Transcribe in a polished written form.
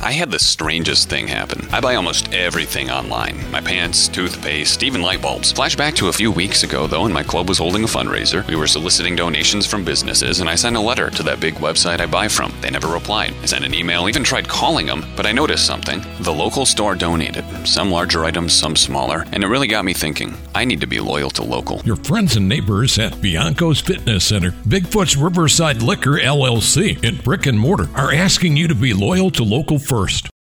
I had the strangest thing happen. I buy almost everything online. My pants, toothpaste, even light bulbs. Flashback to a few weeks ago, though, and my club was holding a fundraiser. We were soliciting donations from businesses, and I sent a letter to that big website I buy from. They never replied. I sent an email, even tried calling them, but I noticed something. The local store donated. Some larger items, some smaller, and it really got me thinking. I need to be loyal to local. Your friends and neighbors at Bianco's Fitness Center, Bigfoot's Riverside Liquor LLC in brick and mortar are asking you to be loyal to local first.